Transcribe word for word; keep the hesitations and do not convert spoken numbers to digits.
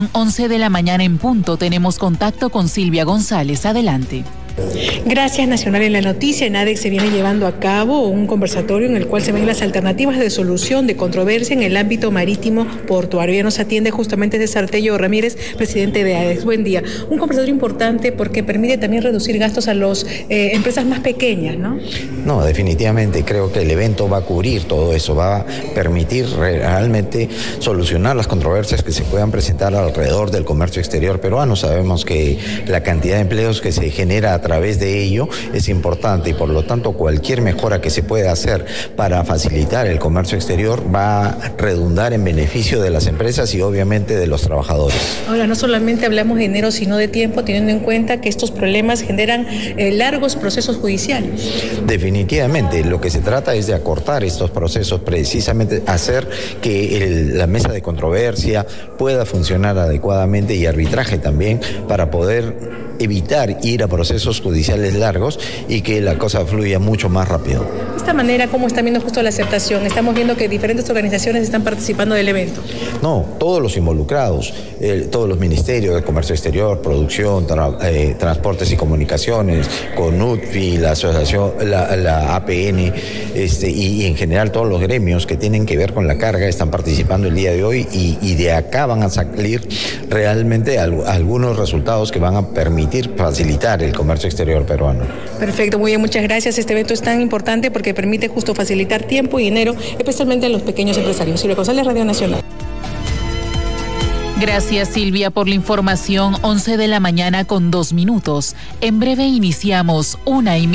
once de la mañana en punto tenemos contacto con Silvia González. Adelante. Gracias. Nacional en la noticia. En ADEC se viene llevando a cabo un conversatorio en el cual se ven las alternativas de solución de controversia en el ámbito marítimo portuario. Ya nos atiende justamente de Sartello Ramírez, presidente de ADEC. Buen día. Un conversatorio importante porque permite también reducir gastos a las eh, empresas más pequeñas, ¿no? No, definitivamente creo que el evento va a cubrir todo eso, va a permitir realmente solucionar las controversias que se puedan presentar alrededor del comercio exterior peruano. Sabemos que la cantidad de empleos que se genera a través de ello es importante y por lo tanto cualquier mejora que se pueda hacer para facilitar el comercio exterior va a redundar en beneficio de las empresas y obviamente de los trabajadores. Ahora, no solamente hablamos de dinero sino de tiempo, teniendo en cuenta que estos problemas generan eh, largos procesos judiciales. Definitivamente, lo que se trata es de acortar estos procesos, precisamente hacer que el, la mesa de controversia pueda funcionar adecuadamente y arbitraje también para poder evitar ir a procesos judiciales largos y que la cosa fluya mucho más rápido. De esta manera, ¿cómo están viendo justo la aceptación? Estamos viendo que diferentes organizaciones están participando del evento. No, todos los involucrados, eh, todos los ministerios de Comercio Exterior, Producción, tra eh, Transportes y Comunicaciones, CONUTFI, la Asociación, la, la A P N, este, y, y en general todos los gremios que tienen que ver con la carga están participando el día de hoy y, y de acá van a salir realmente al, algunos resultados que van a permitir facilitar el comercio exterior peruano. Perfecto, muy bien, muchas gracias. Este evento es tan importante porque permite justo facilitar tiempo y dinero, especialmente a los pequeños empresarios. Silvia González, Radio Nacional. Gracias, Silvia, por la información. once de la mañana con dos minutos. En breve iniciamos una y